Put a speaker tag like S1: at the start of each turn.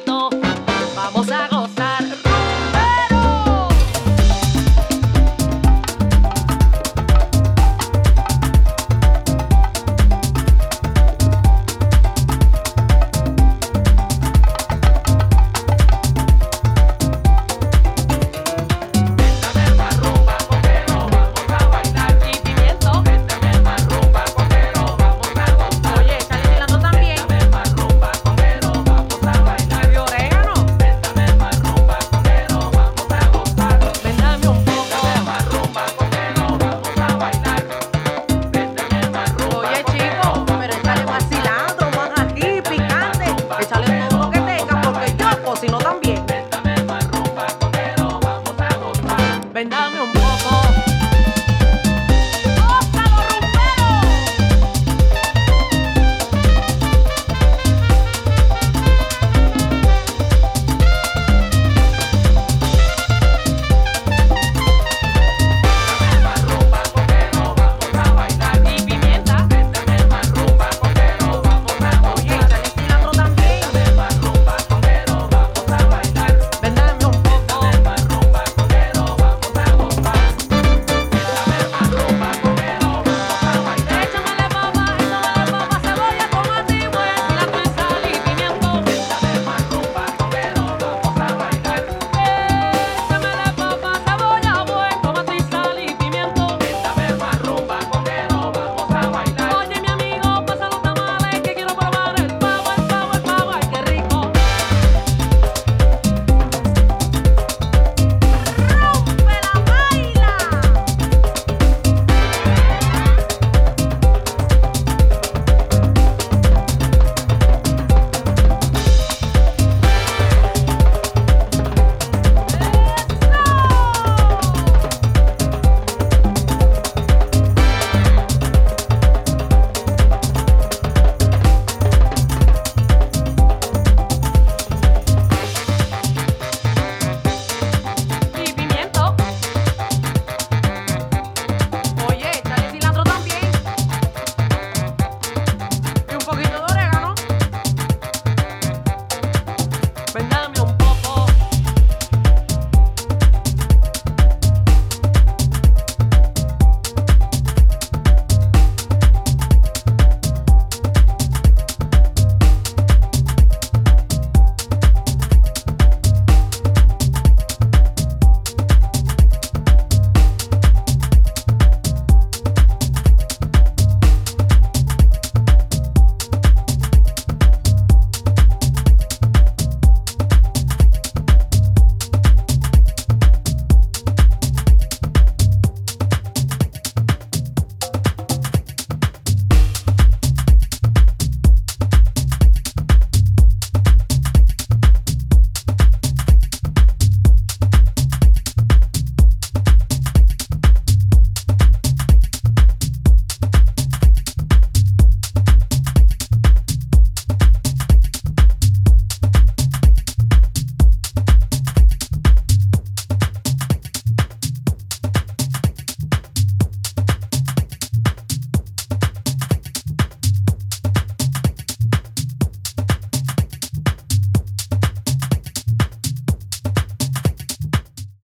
S1: pimiento. Vamos a gozar, rumbero. Y pimiento. Oye, échale cilantro también. Y orégano. Véndame un poco. Oye, chico, pero échale más cilantro, más ají, picante. Échale todo lo que tenga, porque yo cocino también. Véndame un poco. ¡Gózalo, rumbero! Y pimienta. Oye, échale cilantro también. Véndame un poco. Échamele papa, cebolla, tomate y buen cilantro y sal y pimiento. Échamele papa, cebolla, buen tomate y sal y pimiento. Oye, mi amigo, pasa los tamales que quiero probar el pavo, ay, qué rico. ¡Rompe la baila! Y pimiento. Oye, échale cilantro también. Y un poquito de orégano. Véndame